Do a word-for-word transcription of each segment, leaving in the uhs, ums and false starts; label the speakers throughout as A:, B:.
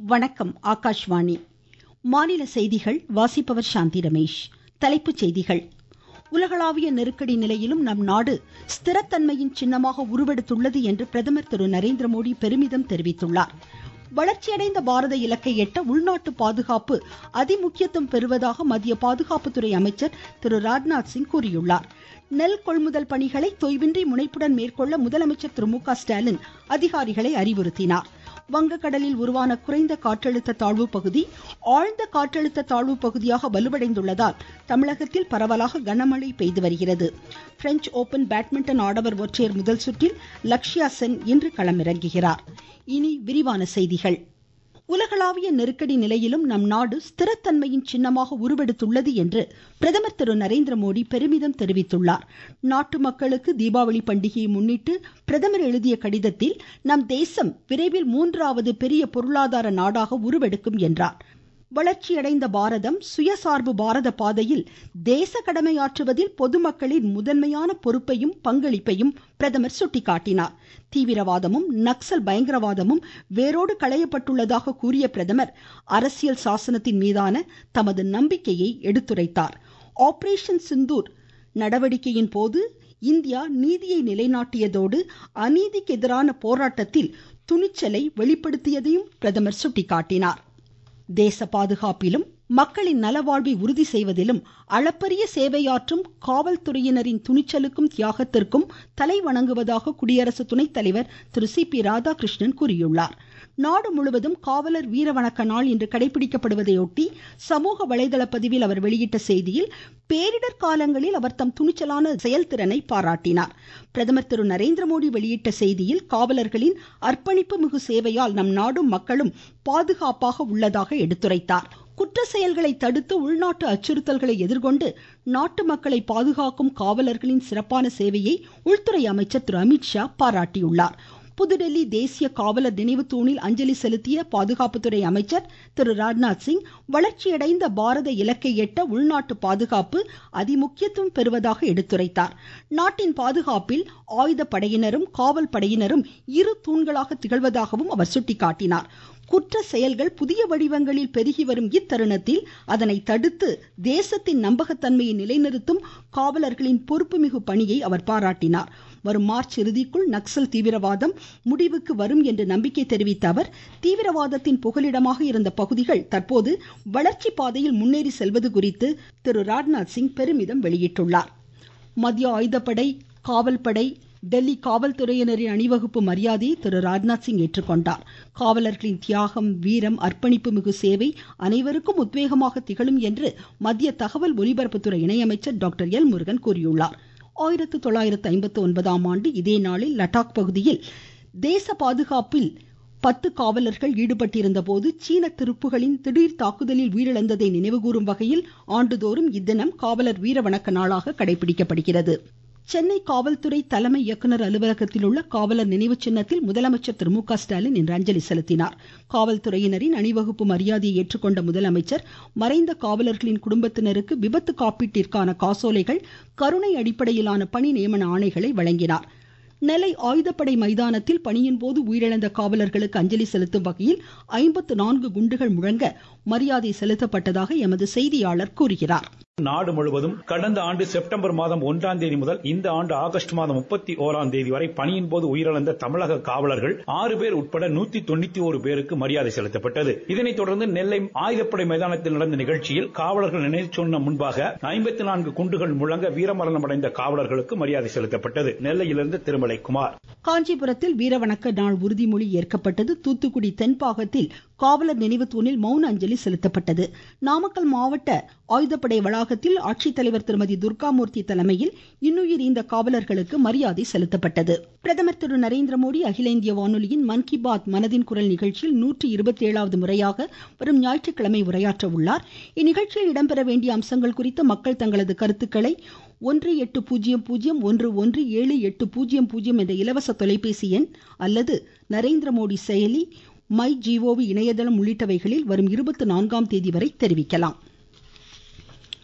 A: வணக்கம். ஆகாஷ்வாணி மாநில செய்திகள் வாசிப்பவர் சாந்தி ரமேஷ். தலைப்புச் செய்திகள். உலகளாவிய நெருக்கடி நிலையிலும் நம் நாடு ஸ்திரத்தன்மையின் சின்னமாக உருவெடுத்துள்ளது என்று பிரதமர் திரு நரேந்திர மோடி பெருமிதம் தெரிவித்துள்ளார். வளர்ச்சியடைந்த பாரத இலக்கை எட்ட உள்நாட்டு பாதுகாப்பு அதிமுக்கியத்துவம் பெறுவதாக மத்திய பாதுகாப்புத்துறை அமைச்சர் திரு ராஜ்நாத் சிங் கூறியுள்ளார். நெல் கொள்முதல் பணிகளை தொய்வின்றி முனைப்புடன் மேற்கொள்ள முதலமைச்சர் திரு மு க ஸ்டாலின் அதிகாரிகளை அறிவுறுத்தினார். வங்கக்கடலில் உருவான குறைந்த காற்றழுத்த தாழ்வு பகுதி ஆழ்ந்த காற்றழுத்த தாழ்வு பகுதியாக வலுவடைந்துள்ளதால் தமிழகத்தில் பரவலாக கனமழை பெய்து வருகிறது. பிரெஞ்ச் ஓபன் பேட்மிண்டன் ஆடவர் ஒற்றையர் முதல் சுற்றில் லக்ஷ்யா சென் இன்று களமிறங்குகிறார். இனி விரிவான செய்திகள். உலகளாவிய நெருக்கடி நிலையிலும் நம் நாடு ஸ்திரத்தன்மையின் சின்னமாக உருவெடுத்துள்ளது என்று பிரதமர் திரு நரேந்திர மோடி பெருமிதம் தெரிவித்துள்ளார். நாட்டு மக்களுக்கு தீபாவளி பண்டிகையை முன்னிட்டு பிரதமர் எழுதிய கடிதத்தில் நம் தேசம் விரைவில் மூன்றாவது பெரிய பொருளாதார நாடாக உருவெடுக்கும் என்றார். வளர்ச்சியடைந்த பாரதம் சுயசார்பு பாரத பாதையில் தேச கடமையாற்றுவதில் பொதுமக்களின் முதன்மையான பொறுப்பையும் பங்களிப்பையும் பிரதமர் சுட்டிக்காட்டினார். தீவிரவாதமும் நக்சல் பயங்கரவாதமும் வேரோடு களையப்பட்டுள்ளதாக கூறிய பிரதமர் அரசியல் சாசனத்தின் மீதான தமது நம்பிக்கையை எடுத்துரைத்தார். ஆபரேஷன் சிந்தூர் நடவடிக்கையின் போது இந்தியா நீதியை நிலைநாட்டியதோடு அநீதிக்கு எதிரான போராட்டத்தில் துணிச்சலை வெளிப்படுத்தியதையும் பிரதமர் சுட்டிக்காட்டினார். தேச பாதுகாப்பிலும் மக்களின் நலவாழ்வை உறுதி செய்வதிலும் அளப்பரிய சேவையாற்றும் காவல்துறையினரின் துணிச்சலுக்கும் தியாகத்திற்கும் தலை வணங்குவதாக குடியரசு துணை தலைவர் திரு சி பி ராதாகிருஷ்ணன் கூறியுள்ளார். நாடு முழுவதும் காவலர் வீர வணக்க நாள் இன்று கடைபிடிக்கப்படுவதையொட்டி சமூக வலைதள பதிவில் அவர் வெளியிட்ட செய்தியில் பேரிடர் காலங்களில் அவர் தம் துணிச்சலான செயல்திறனை பாராட்டினார். பிரதமர் திரு நரேந்திர மோடி வெளியிட்ட செய்தியில் காவலர்களின் அர்ப்பணிப்பு மிகு சேவையால் நம் நாடும் மக்களும் பாதுகாப்பாக உள்ளதாக எடுத்துரைத்தார். குற்ற செயல்களை தடுத்து உள்நாட்டு அச்சுறுத்தல்களை எதிர்கொண்டு நாட்டு மக்களை பாதுகாக்கும் காவலர்களின் சிறப்பான சேவையை உள்துறை அமைச்சர் திரு அமித்ஷா பாராட்டியுள்ளார். புதுடெல்லி தேசிய காவலர் நினைவு தூணில் அஞ்சலி செலுத்திய பாதுகாப்புத்துறை அமைச்சர் திரு ராஜ்நாத் சிங் வளர்ச்சியடைந்த பாரத இலக்கை எட்ட உள்நாட்டு பாதுகாப்பு அதிமுக்கியத்துவம் பெறுவதாக எடுத்துரைத்தார். நாட்டின் பாதுகாப்பில் ஆயுத படையினரும் காவல் படையினரும் இரு தூண்களாக திகழ்வதாகவும் அவர் சுட்டிக்காட்டினார். குற்ற செயல்கள் புதிய வடிவங்களில் பெருகி வரும் இத்தருணத்தில் அதனை தடுத்து தேசத்தின் நம்பகத்தன்மையை நிலைநிறுத்தும் காவலர்களின் பொறுப்புமிகு பணியை அவர் பாராட்டினார். வரும் மார்ச் இறுதிக்குள் நக்சல் தீவிரவாதம் முடிவுக்கு வரும் என்று நம்பிக்கை தெரிவித்த அவர் தீவிரவாதத்தின் புகலிடமாக இருந்த பகுதிகள் தற்போது வளர்ச்சி பாதையில் முன்னேறி செல்வது குறித்து திரு ராஜ்நாத் சிங் பெருமிதம் வெளியிட்டுள்ளார். மத்திய ஆயுதப்படை காவல்படை டெல்லி காவல்துறையினரின் அணிவகுப்பு மரியாதையை திரு ராஜ்நாத் சிங் ஏற்றுக்கொண்டார். காவலர்களின் தியாகம் வீரம் அர்ப்பணிப்பு மிகு சேவை அனைவருக்கும் உத்வேகமாக திகழும் என்று மத்திய தகவல் ஒலிபரப்புத்துறை இணையமைச்சர் டாக்டர் எல் முருகன் கூறியுள்ளார். ஆயிரத்தி தொள்ளாயிரத்தி ஐம்பத்தி ஒன்பதாம் ஆண்டு இதே நாளில் லடாக் பகுதியில் தேச பாதுகாப்பில் பத்து காவலர்கள் ஈடுபட்டிருந்த போது சீன துருப்புகளின் திடீர் தாக்குதலில் உயிரிழந்ததை நினைவுகூரும் வகையில் ஆண்டுதோறும் இத்தினம் காவலர் வீர வணக்க நாளாக கடைபிடிக்கப்படுகிறது. சென்னை காவல்துறை தலைமை இயக்குனர் அலுவலகத்தில் உள்ள காவலர் நினைவு சின்னத்தில் முதலமைச்சர் திரு மு க ஸ்டாலின் இன்று அஞ்சலி செலுத்தினார். காவல்துறையினரின் அணிவகுப்பு மரியாதையை ஏற்றுக்கொண்ட முதலமைச்சர் மறைந்த காவலர்களின் குடும்பத்தினருக்கு விபத்து காப்பீட்டிற்கான காசோலைகள் கருணை அடிப்படையிலான பணி நியமன ஆணைகளை வழங்கினார். நெல்லை ஆயுதப்படை மைதானத்தில் பணியின் போது உயிரிழந்த காவலர்களுக்கு அஞ்சலி செலுத்தும் வகையில் ஐம்பத்து நான்கு குண்டுகள் முழங்க மரியாதை செலுத்தப்பட்டதாக எமது செய்தியாளர் கூறுகிறார்.
B: நாடு முழுவதும் கடந்த ஆண்டு செப்டம்பர் மாதம் ஒன்றாம் தேதி முதல் இந்த ஆண்டு ஆகஸ்ட் மாதம் முப்பத்தி ஓராம் தேதி வரை பணியின் போது உயிரிழந்த தமிழக காவலர்கள் ஆறு பேர் உட்பட நூத்தி தொண்ணூத்தி ஒரு பேருக்கு மரியாதை செலுத்தப்பட்டது. இதனைத் தொடர்ந்து நெல்லை ஆயுதப்படை மைதானத்தில் நடந்த நிகழ்ச்சியில் காவலர்கள் நினைவு சொன்ன முன்பாக ஐம்பத்தி நான்கு குண்டுகள் முழங்க வீரமரணம் அடைந்த காவலர்களுக்கு மரியாதை செலுத்தப்பட்டது. நெல்லையிலிருந்து திருமலை குமார்.
A: காஞ்சிபுரத்தில் வீரவணக்க நாள் உறுதிமொழி ஏற்கப்பட்டது. தூத்துக்குடி தென்பாகத்தில் காவலர் நினைவு தூணில் மௌன அஞ்சலி செலுத்தப்பட்டது. நாமக்கல் மாவட்ட ஆயுதப்படை வளாகத்தில் ஆட்சித்தலைவர் திருமதி துர்காமூர்த்தி தலைமையில் இன்னுயிர் ஈந்த காவலர்களுக்கு மரியாதை செலுத்தப்பட்டது. பிரதமர் திரு நரேந்திர மோடி அகில இந்திய வானொலியின் மன் கி பாத் மனதின் குரல் நிகழ்ச்சியில் நூற்றி இருபத்தி ஏழாவது முறையாக வரும் ஞாயிற்றுக்கிழமை உரையாற்ற உள்ளார். இந்நிகழ்ச்சியில் இடம்பெற வேண்டிய அம்சங்கள் குறித்து மக்கள் தங்களது கருத்துக்களை ஒன்று எட்டு பூஜ்ஜியம் பூஜ்ஜியம் ஒன்று ஒன்று ஏழு எட்டு பூஜ்ஜியம் பூஜ்ஜியம் என்ற இலவச தொலைபேசி எண் அல்லது நரேந்திர மோடி செயலி மை ஜிஓவி இணையதளம் உள்ளிட்டவைகளில் வரும் இருபத்தி நான்காம் தேதி வரை தெரிவிக்கலாம்.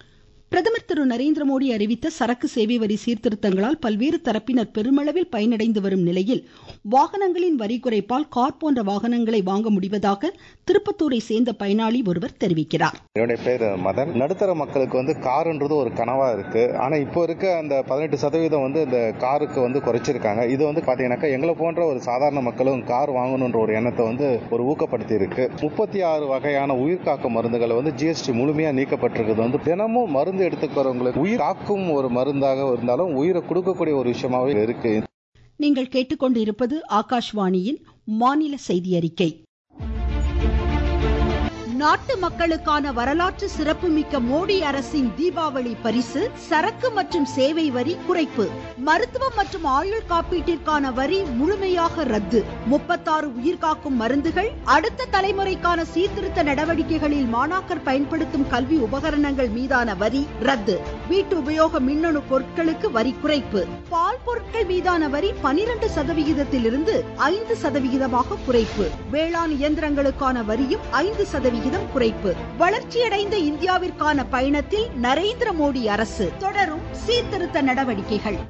A: பிரதமர் திரு நரேந்திர மோடி அறிவித்த சரக்கு சேவை வரி சீர்திருத்தங்களால் பல்வேறு தரப்பினர் பெருமளவில் பயனடைந்து வரும் நிலையில் வாகனங்களின் வரி குறைப்பால் கார் போன்ற வாகனங்களை வாங்க முடிவதாக திருப்பத்தூரை சேர்ந்த பயனாளி ஒருவர் தெரிவிக்கிறார்.
C: என்னுடைய பேர் மதன். நடுத்தர மக்களுக்கு வந்து கார்ன்றது ஒரு கனவா இருக்கு. ஆனா இப்போ இருக்க அந்த பதினெட்டு சதவீதம் வந்து இந்த காருக்கு வந்து குறைச்சிருக்காங்க. இது வந்து பாத்தீங்கன்னாக்கா எங்களை போன்ற ஒரு சாதாரண மக்களும் கார் வாங்கணுன்ற ஒரு எண்ணத்தை வந்து ஒரு ஊக்கப்படுத்தி இருக்கு. முப்பத்தி ஆறு வகையான உயிர் காக்கும் மருந்துகளை வந்து ஜிஎஸ்டி முழுமையா நீக்கப்பட்டிருக்கிறது வந்து தினமும் மருந்து எடுத்துக்கிறவங்களுக்கு உயிர் காக்கும் ஒரு மருந்தாக இருந்தாலும் உயிரை கொடுக்கக்கூடிய ஒரு விஷயமாவே இருக்கு.
A: நீங்கள் கேட்டுக்கொண்டிருப்பது ஆகாஷ்வாணியின் மாநில செய்தி அறிக்கை. நாட்டு மக்களுக்கான வரலாற்று சிறப்புமிக்க மோடி அரசின் தீபாவளி பரிசு சரக்கு மற்றும் சேவை வரி குறைப்பு. மருத்துவம் மற்றும் ஆயுள் காப்பீட்டிற்கான வரி முழுமையாக ரத்து. முப்பத்தாறு உயிர்காக்கும் மருந்துகள், அடுத்த தலைமுறைக்கான சீர்திருத்த நடவடிக்கைகளில் மாணாக்கர் பயன்படுத்தும் கல்வி உபகரணங்கள் மீதான வரி ரத்து. வீட்டு உபயோக மின்னணு பொருட்களுக்கு வரி குறைப்பு. பால் பொருட்கள் மீதான வரி பனிரெண்டு சதவிகிதத்திலிருந்து ஐந்து சதவிகிதமாக குறைப்பு. வேளாண் இயந்திரங்களுக்கான வரியும் ஐந்து சதவிகிதம் குறைப்பு. வளர்ச்சியடைந்த இந்தியாவிற்கான பயணத்தில் நரேந்திர மோடி அரசு தொடரும் சீர்திருத்த நடவடிக்கைகள்.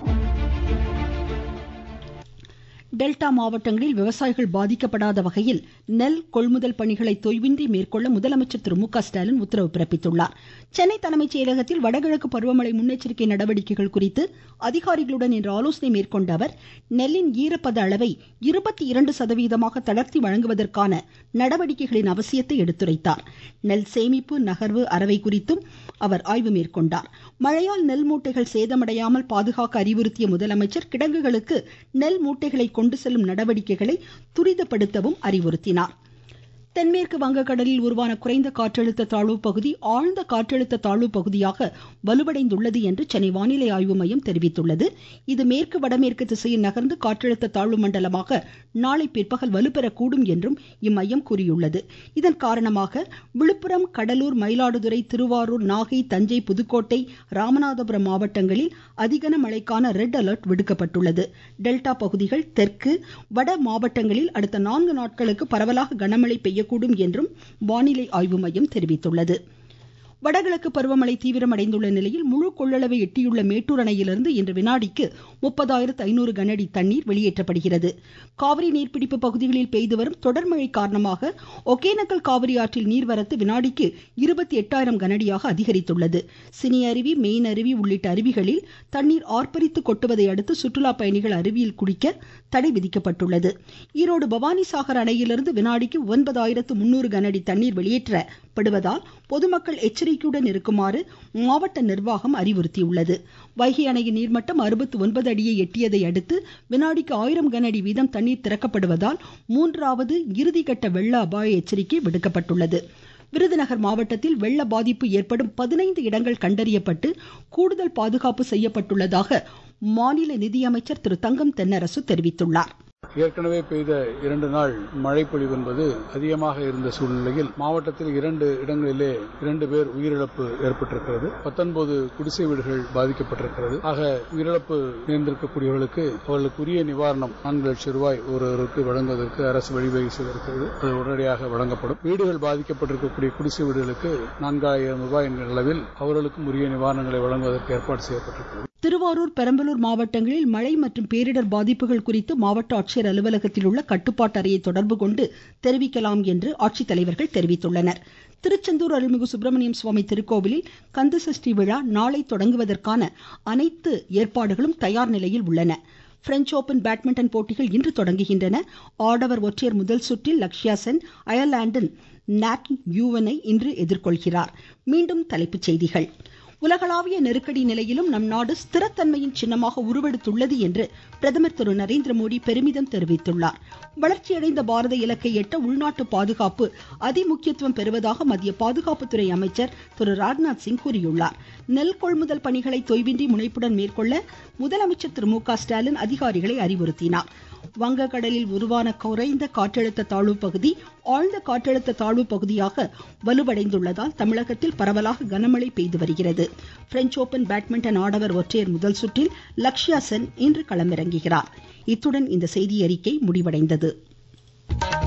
A: டெல்டா மாவட்டங்களில் விவசாயிகள் பாதிக்கப்படாத வகையில் நெல் கொள்முதல் பணிகளை தொய்வின்றி மேற்கொள்ள முதலமைச்சர் திரு மு க ஸ்டாலின் உத்தரவு பிறப்பித்துள்ளார். சென்னை தலைமைச் செயலகத்தில் வடகிழக்கு பருவமழை முன்னெச்சரிக்கை நடவடிக்கைகள் குறித்து அதிகாரிகளுடன் இன்று ஆலோசனை மேற்கொண்ட அவர் நெல்லின் ஈரப்பத அளவை இருபத்தி இரண்டு சதவீதமாக தளர்த்தி வழங்குவதற்கான நடவடிக்கைகளின் அவசியத்தை எடுத்துரைத்தார். நெல் சேமிப்பு, நகர்வு, அரவை குறித்தும் அவர் ஆய்வு மேற்கொண்டார். மழையால் நெல் மூட்டைகள் சேதமடையாமல் பாதுகாக்க அறிவுறுத்திய முதலமைச்சர் கிடங்குகளுக்கு நெல் மூட்டைகளை கொண்டு செல்லும் நடவடிக்கைகளை துரிதப்படுத்தவும் அறிவுறுத்தினார். தென்மேற்கு வங்கக்கடலில் உருவான குறைந்த காற்றழுத்த தாழ்வு பகுதி ஆழ்ந்த காற்றழுத்த தாழ்வு பகுதியாக வலுவடைந்துள்ளது என்று சென்னை வானிலை ஆய்வு மையம் தெரிவித்துள்ளது. இது மேற்கு வடமேற்கு திசையில் நகர்ந்து காற்றழுத்த தாழ்வு மண்டலமாக நாளை பிற்பகல் வலுப்பெறக்கூடும் என்றும் இம்மையம் கூறியுள்ளது. இதன் காரணமாக விழுப்புரம், கடலூர், மயிலாடுதுறை, திருவாரூர், நாகை, தஞ்சை, புதுக்கோட்டை, ராமநாதபுரம் மாவட்டங்களில் அதிகன மழைக்கான ரெட் அலர்ட் விடுக்கப்பட்டுள்ளது. டெல்டா பகுதிகள், தெற்கு, வட மாவட்டங்களில் அடுத்த நான்கு நாட்களுக்கு பரவலாக கனமழை பெய்ய கூடும் என்றும் வானிலை ஆய்வு மையம் தெரிவித்துள்ளது. வடகிழக்கு பருவமழை தீவிரமடைந்துள்ள நிலையில் முழு கொள்ளளவை எட்டியுள்ள மேட்டூர் அணையிலிருந்து இன்று வினாடிக்கு முப்பதாயிரத்து ஐநூறு கனஅடி தண்ணீர் வெளியேற்றப்படுகிறது. காவிரி நீர்பிடிப்பு பகுதிகளில் பெய்து வரும் தொடர் மழை காரணமாக ஒகேனக்கல் காவிரி ஆற்றில் நீர்வரத்து வினாடிக்கு இருபத்தி எட்டாயிரம் கனஅடியாக அதிகரித்துள்ளது. சினி அருவி, மெயின் அருவி உள்ளிட்ட அருவிகளில் தண்ணீர் ஆர்ப்பரித்து கொட்டுவதை அடுத்து சுற்றுலா பயணிகள் அருவியில் குளிக்க தடை விதிக்கப்பட்டுள்ளது. ஈரோடு பவானிசாகர் அணையிலிருந்து வினாடிக்கு ஒன்பதாயிரத்து முன்னூறு கனஅடி தண்ணீர் வெளியேற்றப்படுவதால் பொதுமக்கள் எச்சரிக்கையுடன் இருக்குமாறு மாவட்ட நிர்வாகம் அறிவுறுத்தியுள்ளது. வைகை அணையின் நீர்மட்டம் அறுபத்தி ஒன்பது அடியை எட்டியதை அடுத்து வினாடிக்கு ஆயிரம் கனஅடி வீதம் தண்ணீர் திறக்கப்படுவதால் மூன்றாவது இறுதிக்கட்ட வெள்ள அபாய எச்சரிக்கை விடுக்கப்பட்டுள்ளது. விருதுநகர் மாவட்டத்தில் வெள்ள பாதிப்பு ஏற்படும் பதினைந்து இடங்கள் கண்டறியப்பட்டு கூடுதல் பாதுகாப்பு செய்யப்பட்டுள்ளதாக மாநில நிதியமைச்சர் திரு தங்கம் தென்னரசு தெரிவித்துள்ளார்.
D: ஏற்கனவே பெய்த இரண்டு நாள் மழை பொழிவு என்பது அதிகமாக இருந்த சூழ்நிலையில் மாவட்டத்தில் இரண்டு இடங்களிலே இரண்டு பேர் உயிரிழப்பு ஏற்பட்டிருக்கிறது. பத்தொன்பது குடிசை வீடுகள் பாதிக்கப்பட்டிருக்கிறது. ஆக உயிரிழப்பு நேர்ந்திருக்கக்கூடியவர்களுக்கு அவர்களுக்கு உரிய நிவாரணம் நான்கு லட்சம் ரூபாய் ஒருவருக்கு வழங்குவதற்கு அரசு வழிவகை செய்திருக்கிறது. அது உடனடியாக வழங்கப்படும். வீடுகள் பாதிக்கப்பட்டிருக்கக்கூடிய குடிசை வீடுகளுக்கு நான்காயிரம் ரூபாய் என்ற அளவில் அவர்களுக்கும் உரிய நிவாரணங்களை வழங்குவதற்கு ஏற்பாடு செய்யப்பட்டிருக்கிறது.
A: திருவாரூர், பெரம்பலூர் மாவட்டங்களில் மழை மற்றும் பேரிடர் பாதிப்புகள் குறித்து மாவட்ட ஆட்சியர் அலுவலகத்தில் உள்ள கட்டுப்பாட்டு அறையை தொடர்பு கொண்டு தெரிவிக்கலாம் என்று ஆட்சித்தலைவர்கள் தெரிவித்துள்ளனர். திருச்செந்தூர் அருள்மிகு சுப்பிரமணியம் சுவாமி திருக்கோவிலில் கந்தசஷ்டி விழா நாளை தொடங்குவதற்கான அனைத்து ஏற்பாடுகளும் தயார் நிலையில் உள்ளன. பிரெஞ்ச் ஓபன் பேட்மிண்டன் போட்டிகள் இன்று தொடங்குகின்றன. ஆடவர் ஒற்றையர் முதல் சுற்றில் லக்ஷ்யா சென் அயர்லாந்தின் நாட் யூவனை இன்று எதிர்கொள்கிறார். மீண்டும் தலைப்புச் செய்திகள். உலகளாவிய நெருக்கடி நிலையிலும் நம் நாடு ஸ்திரத்தன்மையின் சின்னமாக உருவெடுத்துள்ளது என்று பிரதமர் திரு நரேந்திர மோடி பெருமிதம் தெரிவித்துள்ளார். வளர்ச்சியடைந்த பாரத இலக்கை எட்ட உள்நாட்டு பாதுகாப்பு அதிமுக்கியத்துவம் பெறுவதாக மத்திய பாதுகாப்புத்துறை அமைச்சர் திரு ராஜ்நாத் சிங் கூறியுள்ளார். நெல் கொள்முதல் பணிகளை தொய்வின்றி முனைப்புடன் மேற்கொள்ள முதலமைச்சர் திரு மு க ஸ்டாலின் அதிகாரிகளை அறிவுறுத்தினார். வங்கக்கடலில் உருவான குறைந்த காற்றழுத்த தாழ்வு பகுதி ஆழ்ந்த காற்றழுத்த தாழ்வு பகுதியாக வலுவடைந்துள்ளதால் தமிழகத்தில் பரவலாக கனமழை பெய்து வருகிறது. பிரெஞ்ச் ஓபன் பேட்மிண்டன் ஆடவர் ஒற்றையர் முதல் சுற்றில் லக்ஷ்யா சென் இன்று களமிறங்குகிறார். இத்துடன் இந்த செய்தியறிக்கை முடிவடைந்தது.